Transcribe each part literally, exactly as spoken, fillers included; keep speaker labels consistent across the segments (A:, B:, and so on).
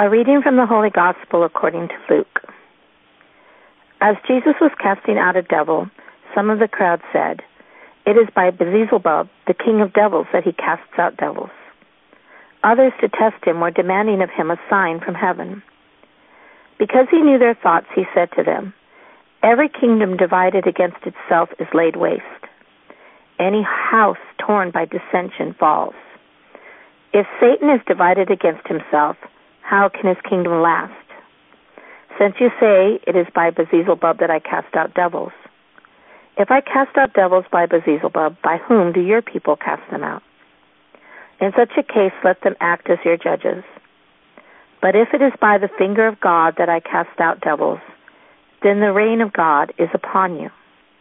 A: A reading from the Holy Gospel according to Luke. As Jesus was casting out a devil, some of the crowd said, "It is by Beelzebub, the king of devils, that he casts out devils." Others, to test him, were demanding of him a sign from heaven. Because he knew their thoughts, he said to them, "Every kingdom divided against itself is laid waste. Any house torn by dissension falls. If Satan is divided against himself, how can his kingdom last? Since you say, 'It is by Beelzebub that I cast out devils,' if I cast out devils by Beelzebub, by whom do your people cast them out? In such a case, let them act as your judges. But if it is by the finger of God that I cast out devils, then the reign of God is upon you.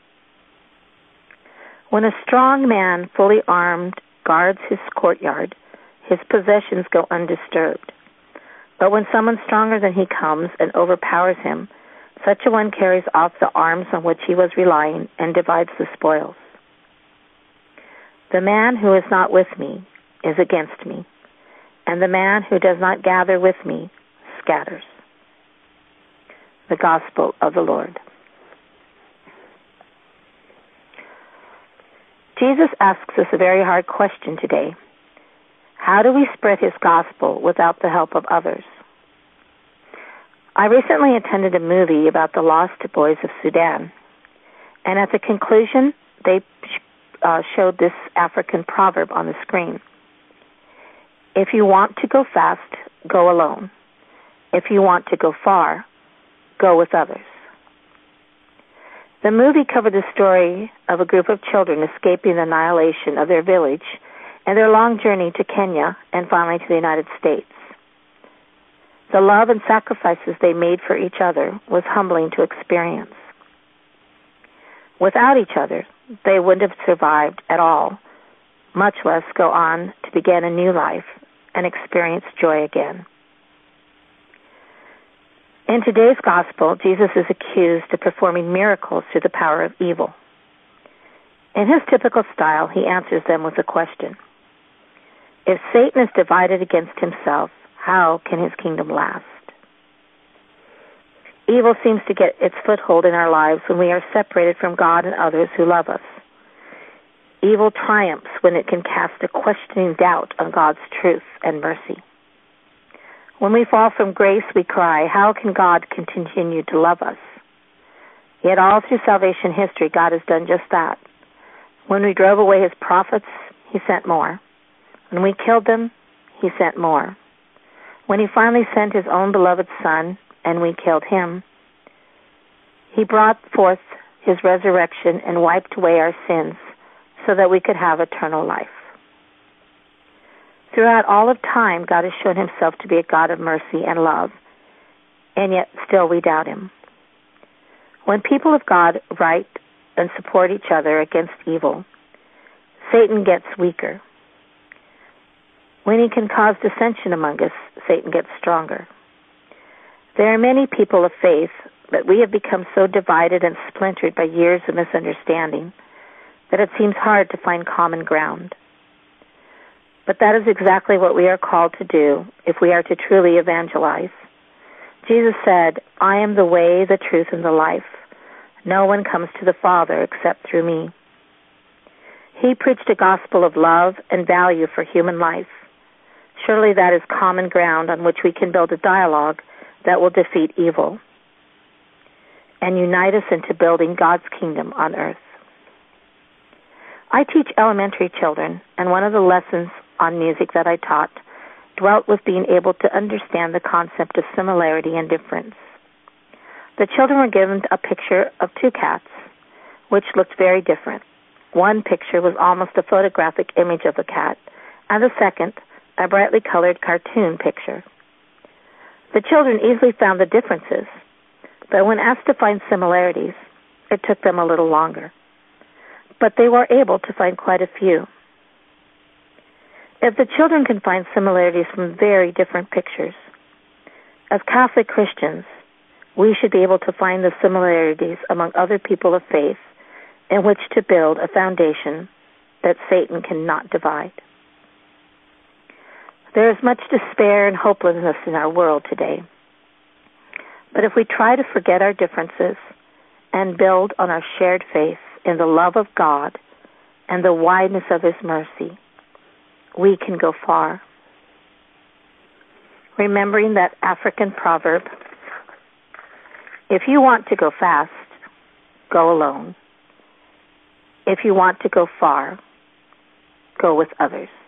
A: When a strong man, fully armed, guards his courtyard, his possessions go undisturbed. But when someone stronger than he comes and overpowers him, such a one carries off the arms on which he was relying and divides the spoils. The man who is not with me is against me, and the man who does not gather with me scatters." The Gospel of the Lord. Jesus asks us a very hard question today. How do we spread his gospel without the help of others? I recently attended a movie about the lost boys of Sudan, and at the conclusion, they uh, showed this African proverb on the screen. If you want to go fast, go alone. If you want to go far, go with others. The movie covered the story of a group of children escaping the annihilation of their village and their long journey to Kenya and finally to the United States. The love and sacrifices they made for each other was humbling to experience. Without each other, they wouldn't have survived at all, much less go on to begin a new life and experience joy again. In today's gospel, Jesus is accused of performing miracles through the power of evil. In his typical style, he answers them with a question. If Satan is divided against himself, how can his kingdom last? Evil seems to get its foothold in our lives when we are separated from God and others who love us. Evil triumphs when it can cast a questioning doubt on God's truth and mercy. When we fall from grace, we cry, how can God continue to love us? Yet all through salvation history, God has done just that. When we drove away his prophets, he sent more. When we killed them, he sent more. When he finally sent his own beloved Son, and we killed him, he brought forth his resurrection and wiped away our sins so that we could have eternal life. Throughout all of time, God has shown himself to be a God of mercy and love, and yet still we doubt him. When people of God right and support each other against evil, Satan gets weaker. When he can cause dissension among us, Satan gets stronger. There are many people of faith, but we have become so divided and splintered by years of misunderstanding that it seems hard to find common ground. But that is exactly what we are called to do if we are to truly evangelize. Jesus said, "I am the way, the truth, and the life. No one comes to the Father except through me." He preached a gospel of love and value for human life. Surely that is common ground on which we can build a dialogue that will defeat evil and unite us into building God's kingdom on earth. I teach elementary children, and one of the lessons on music that I taught dwelt with being able to understand the concept of similarity and difference. The children were given a picture of two cats, which looked very different. One picture was almost a photographic image of a cat, and the second, a brightly colored cartoon picture. The children easily found the differences, but when asked to find similarities, it took them a little longer. But they were able to find quite a few. If the children can find similarities from very different pictures, as Catholic Christians, we should be able to find the similarities among other people of faith in which to build a foundation that Satan cannot divide. There is much despair and hopelessness in our world today. But if we try to forget our differences and build on our shared faith in the love of God and the wideness of His mercy, we can go far. Remembering that African proverb, if you want to go fast, go alone. If you want to go far, go with others.